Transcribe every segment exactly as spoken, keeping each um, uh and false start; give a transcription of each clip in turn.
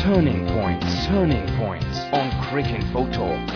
Turning Points, Turning Points on Cricinfo Talk.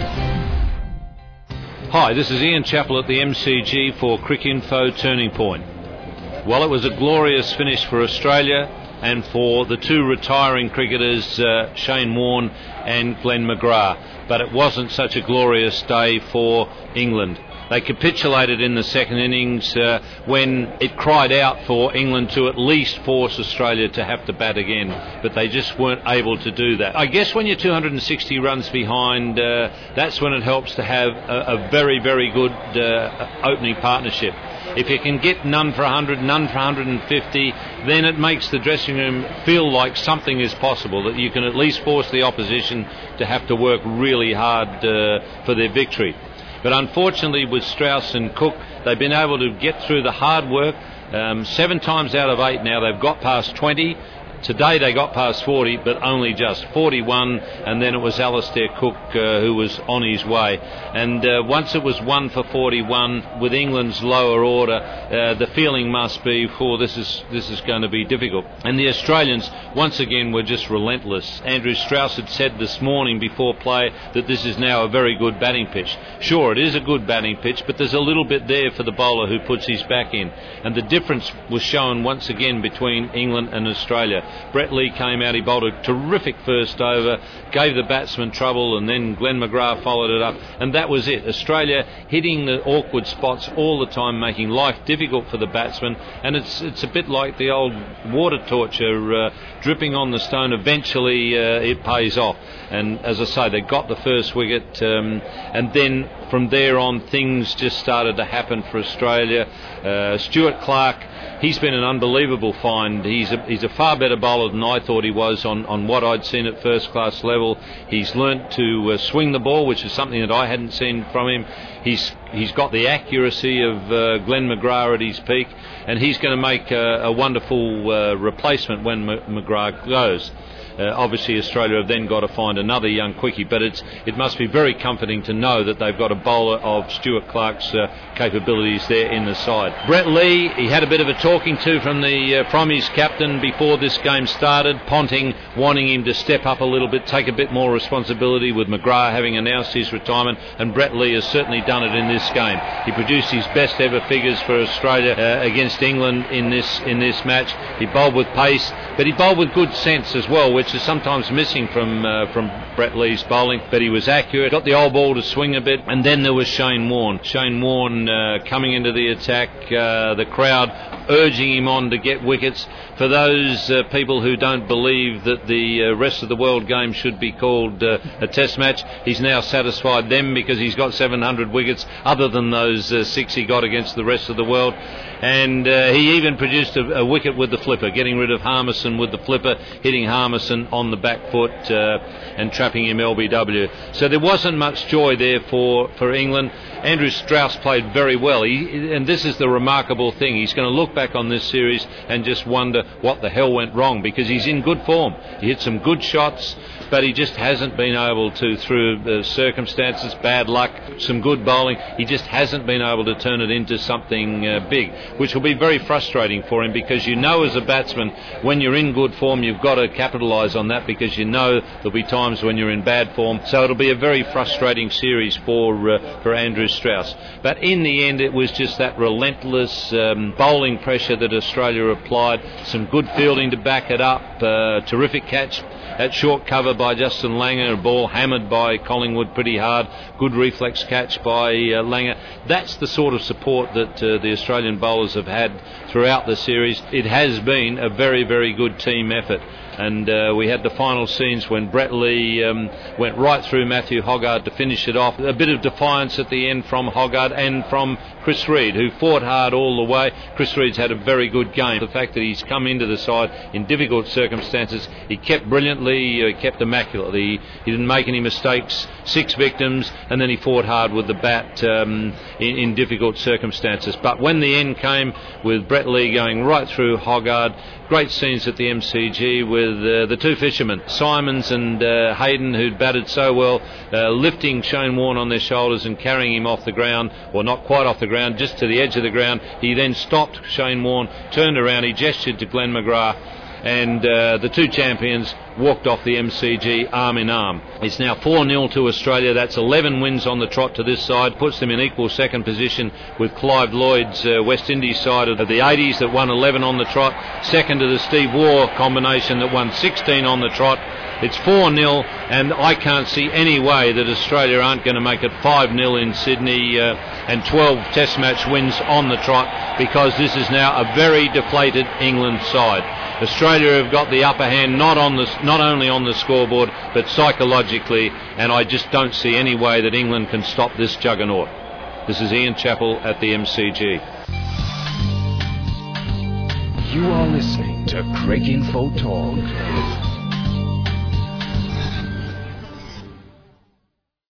Hi, this is Ian Chappell at the M C G for Cricinfo Turning Point. Well, it was a glorious finish for Australia and for the two retiring cricketers, uh, Shane Warne and Glenn McGrath, but it wasn't such a glorious day for England. They capitulated in the second innings uh, when it cried out for England to at least force Australia to have to bat again, but they just weren't able to do that. I guess when you're two hundred sixty runs behind, uh, that's when it helps to have a, a very, very good uh, opening partnership. If you can get none for one hundred, none for one hundred fifty, then it makes the dressing room feel like something is possible, that you can at least force the opposition to have to work really hard uh, for their victory. But unfortunately with Strauss and Cook, they've been able to get through the hard work. Um, seven times out of eight now they've got past twenty. Today they got past forty, but only just forty-one, and then it was Alastair Cook uh, who was on his way. And uh, once it was one for forty-one, with England's lower order, uh, the feeling must be, oh, this is this is going to be difficult. And the Australians, once again, were just relentless. Andrew Strauss had said this morning before play that this is now a very good batting pitch. Sure, it is a good batting pitch, but there's a little bit there for the bowler who puts his back in. And the difference was shown once again between England and Australia. Brett Lee came out, he bowled a terrific first over, gave the batsman trouble, and then Glenn McGrath followed it up, and that was it. Australia hitting the awkward spots all the time, making life difficult for the batsman, and it's it's a bit like the old water torture, uh, dripping on the stone. Eventually uh, it pays off, and as I say, they got the first wicket, um, and then from there on things just started to happen for Australia. Uh, Stuart Clark, he's been an unbelievable find. He's a, he's a far better bowler than I thought he was on, on what I'd seen at first class level. He's learnt to uh, swing the ball, which is something that I hadn't seen from him. He's he's got the accuracy of uh, Glenn McGrath at his peak, and he's going to make a, a wonderful uh, replacement when M- McGrath goes. Uh, obviously Australia have then got to find another young quickie, but it's it must be very comforting to know that they've got a bowler of Stuart Clark's uh, capabilities there in the side. Brett Lee, he had a bit of a talking to from the uh, from his captain before this game started, Ponting wanting him to step up a little bit, take a bit more responsibility, with McGrath having announced his retirement, and Brett Lee has certainly done it in this game. He produced his best ever figures for Australia uh, against England in this in this match. He bowled with pace, but he bowled with good sense as well, which is sometimes missing from uh, from Brett Lee's bowling, but he was accurate, got the old ball to swing a bit. And then there was Shane Warne. Shane Warne uh, coming into the attack, uh, the crowd urging him on to get wickets. For those uh, people who don't believe that the uh, rest of the world game should be called uh, a test match, he's now satisfied them because he's got seven hundred wickets, other than those uh, six he got against the rest of the world. And uh, he even produced a, a wicket with the flipper, getting rid of Harmison with the flipper, hitting Harmison on the back foot uh, and trapping him L B W. So there wasn't much joy there for, for England. Andrew Strauss played very well, he, and this is the remarkable thing. He's going to look back on this series and just wonder what the hell went wrong, because he's in good form. He hit some good shots, but he just hasn't been able to, through the circumstances, bad luck, some good bowling, he just hasn't been able to turn it into something uh, big, which will be very frustrating for him, because you know as a batsman, when you're in good form, you've got to capitalise on that, because you know there'll be times when you're in bad form. So it'll be a very frustrating series for uh, for Andrew Strauss. But in the end, it was just that relentless um, bowling pressure that Australia applied, some good fielding to back it up, uh, terrific catch at short cover by Justin Langer, a ball hammered by Collingwood pretty hard, good reflex catch by uh, Langer. That's the sort of support that uh, the Australian bowlers have had throughout the series. It has been a very, very good team effort. And uh, we had the final scenes when Brett Lee um, went right through Matthew Hoggard to finish it off. A bit of defiance at the end from Hoggard and from Chris Reed, who fought hard all the way. Chris Reed's had a very good game. The fact that he's come into the side in difficult circumstances, he kept brilliantly, uh, kept immaculately. He, he didn't make any mistakes. Six victims, and then he fought hard with the bat um, in, in difficult circumstances. But when the end came, with Brett Lee going right through Hoggard, great scenes at the M C G with uh, the two fishermen, Simons and uh, Hayden, who'd batted so well, uh, lifting Shane Warne on their shoulders and carrying him off the ground, or not quite off the ground, just to the edge of the ground. He then stopped Shane Warne, turned around, he gestured to Glenn McGrath, and uh, the two champions walked off the M C G arm in arm. It's now four nil to Australia. That's eleven wins on the trot to this side, puts them in equal second position with Clive Lloyd's uh, West Indies side of the eighties that won eleven on the trot, second to the Steve Waugh combination that won sixteen on the trot. It's four nil, and I can't see any way that Australia aren't going to make it five nil in Sydney uh, and twelve test match wins on the trot, because this is now a very deflated England side. Australia have got the upper hand, not on the, not only on the scoreboard but psychologically, and I just don't see any way that England can stop this juggernaut. This is Ian Chappell at the M C G. You are listening to Cricinfo Talk.